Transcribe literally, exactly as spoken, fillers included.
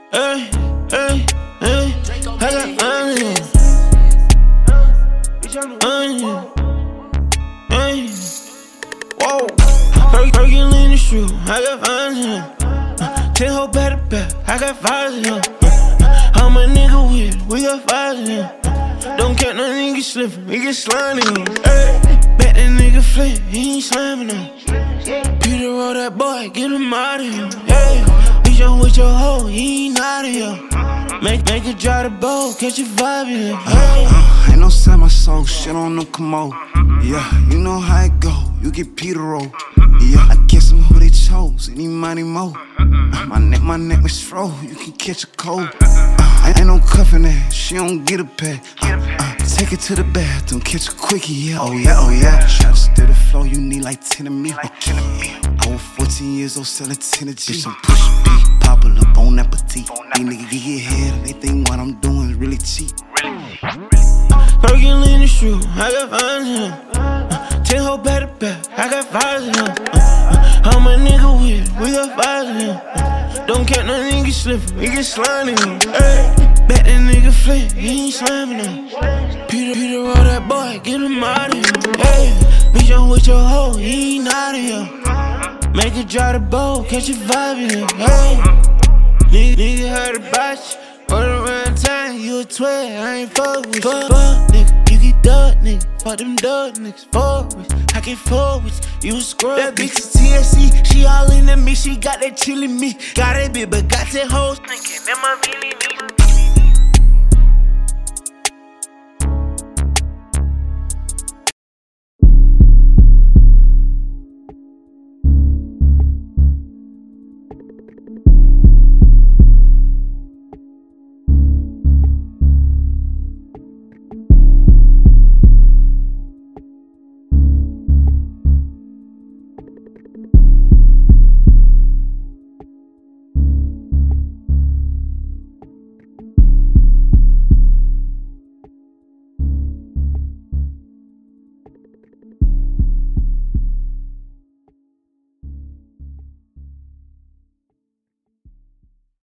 Hey, hey, hey, I got onion. Onion. Hey, whoa. Hercules shoe, I got onion. Ten hoe back to back, I got five of them. I'm a nigga with, we got five of them. Don't catch no nigga slippin', we get slimy. Hey, bet that nigga flip, he ain't slamming them. Peter roll that boy, get him out of here. Hey, bitch, I'm with your hoe, he ain't out of here. Make, make her drive the boat, catch a vibe in here. Hey. Uh, uh, ain't no sell my soul, shit on no commode. Yeah, you know how it go, you get Peter roll. Yeah, I guess I'm who they chose, any money mo. Uh, my neck, my neck was froze, you can catch a cold. Uh, ain't no cuffin' that, she don't get a pad. Uh, uh, take it to the bathroom, catch a quickie, yeah. Oh yeah, oh yeah. Shots to the floor, you need like ten of me. Okay. I was fourteen years old, selling ten of G. Some push B, popple up on that petite. These niggas get hit head and they think what I'm doing is really cheap. Hercules shoe, I got five of them. Ten hoe back to back, I got five of them. I'm a nigga with, we got five of them. Don't catch no nigga slippin', we get slimy. Hey, bet that nigga flip, he ain't slamming them. Peter, Peter roll that boy, get him out of here. Hey, bitch, I'm with your hoe, he ain't out of here. Make her drive the boat, catch a vibe in here. Hey, nigga, nigga heard about you. For the run time, you a twelve, I ain't fuck with you. Fuck, nigga, you get dug, nigga. Fuck them dug niggas, fuck with you. I can't fuck with you, you a scrub. That bitch is T S C, she all in me, she got that chillin' me. Got that bitch, but got that hoe thinking, am I really me?